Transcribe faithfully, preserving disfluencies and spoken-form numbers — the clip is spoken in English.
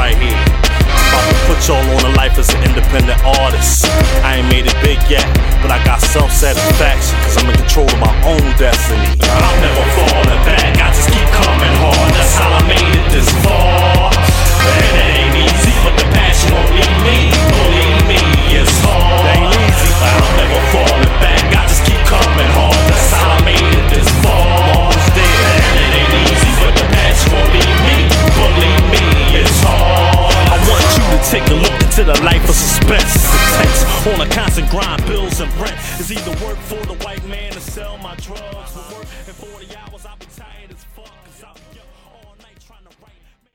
right here. About to put y'all on a life as an independent artist. I ain't made it big yet, but I got self-satisfaction, cause I'm in control of my own destiny. I'm never falling back, I just keep coming hard. That's how I made it this far. And it ain't easy, but the passion won't leave me. Believe me, it's hard. It ain't easy, but I'm never falling back, I just keep coming hard. That's how I made it this far. And it ain't easy, but the passion won't leave me. Believe me, it's hard. I want you to take a look into the life of suspense. It's intense, on a constant grind, bills and rent. It's either work for the white man to sell my drugs, or work in forty hours.